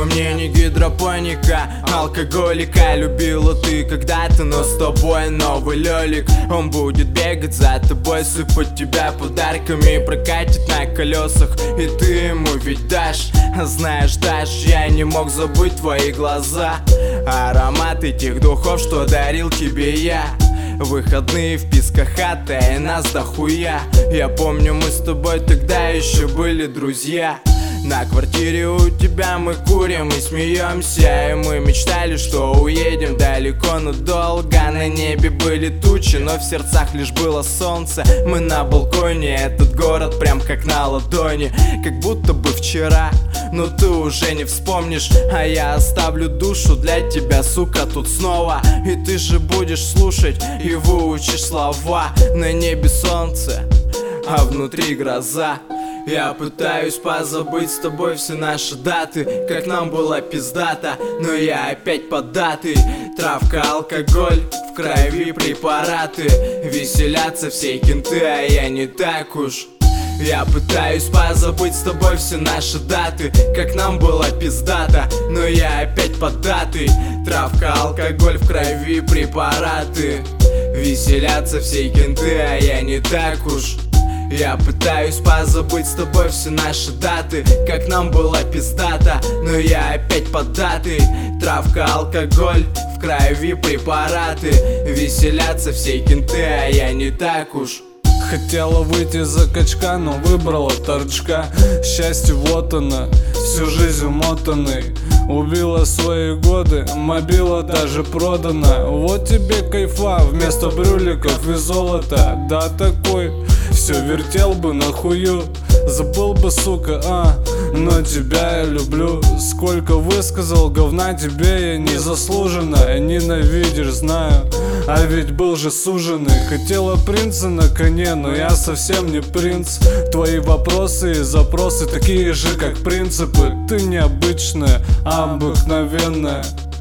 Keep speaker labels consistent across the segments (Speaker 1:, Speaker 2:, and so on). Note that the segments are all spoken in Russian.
Speaker 1: мне не гидропоника, алкоголика. Любила ты когда-то, но с тобой новый лёлик. Он будет бегать за тобой, сыпать тебя подарками, прокатит на колесах, и ты ему ведь дашь. Знаешь, я не мог забыть твои глаза, аромат этих духов, что дарил тебе я. Выходные в Пискахата, и нас дохуя. Я помню, мы с тобой тогда еще были друзья. На квартире у тебя мы курим и смеемся, и мы мечтали, что уедем далеко, но долго. На небе были тучи, но в сердцах лишь было солнце. Мы на балконе, этот город прям как на ладони, как будто бы вчера, но ты уже не вспомнишь. А я оставлю душу для тебя, сука, тут снова. И ты же будешь слушать и выучишь слова. На небе солнце, а внутри гроза. Я пытаюсь позабыть с тобой все наши даты, как нам было пиздато, но я опять поддатый. Травка, алкоголь, в крови препараты, веселятся все кенты, а я не так уж. Я пытаюсь позабыть с тобой все наши даты, как нам было пиздато, но я опять поддатый. Травка, алкоголь, в крови препараты, веселятся все кенты, а я не так уж. Я пытаюсь позабыть с тобой все наши даты, как нам было пиздато, но я опять поддатый. Травка, алкоголь, в крови препараты, веселятся все кенты, а я не так уж.
Speaker 2: Хотела выйти за качка, но выбрала торчка. Счастье вот оно, всю жизнь умотанный. Убила свои годы, мобила даже продана. Вот тебе кайфа вместо брюликов и золота. Да такой, все вертел бы нахую. Забыл бы, сука, но тебя я люблю. Сколько высказал говна тебе я незаслуженно. Ненавидишь, знаю, а ведь был же суженый. Хотела принца на коне, но я совсем не принц. Твои вопросы и запросы такие же, как принципы. Ты необычная, обыкновенная,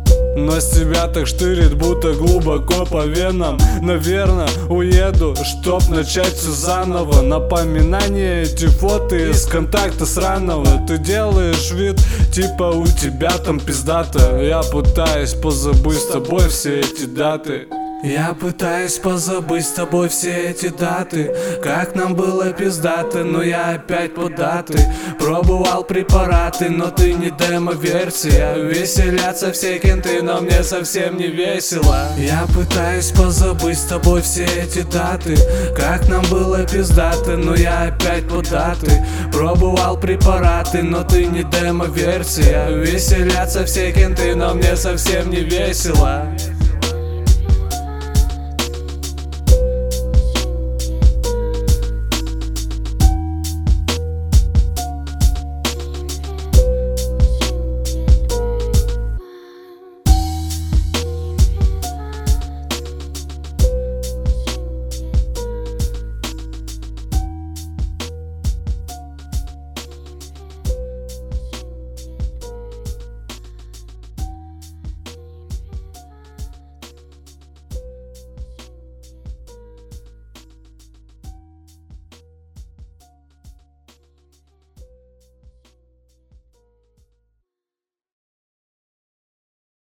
Speaker 2: но с тебя так штырит, будто глубоко по венам. Наверно, уеду, чтоб начать все заново. Напоминание, эти фото из контакта сраного. Ты делаешь вид, типа у тебя там пиздато. Я пытаюсь позабыть с тобой все эти даты. Я пытаюсь позабыть с тобой все эти даты, как нам было пиздато, но я опять поддатый. Пробовал препараты, но ты не демо-версия. Веселятся все кенты, но мне совсем не весело. Я пытаюсь позабыть с тобой все эти даты, как нам было пиздато, но я опять поддатый. Пробовал препараты, но ты не демо-версия. Веселятся все кенты, но мне совсем не весело.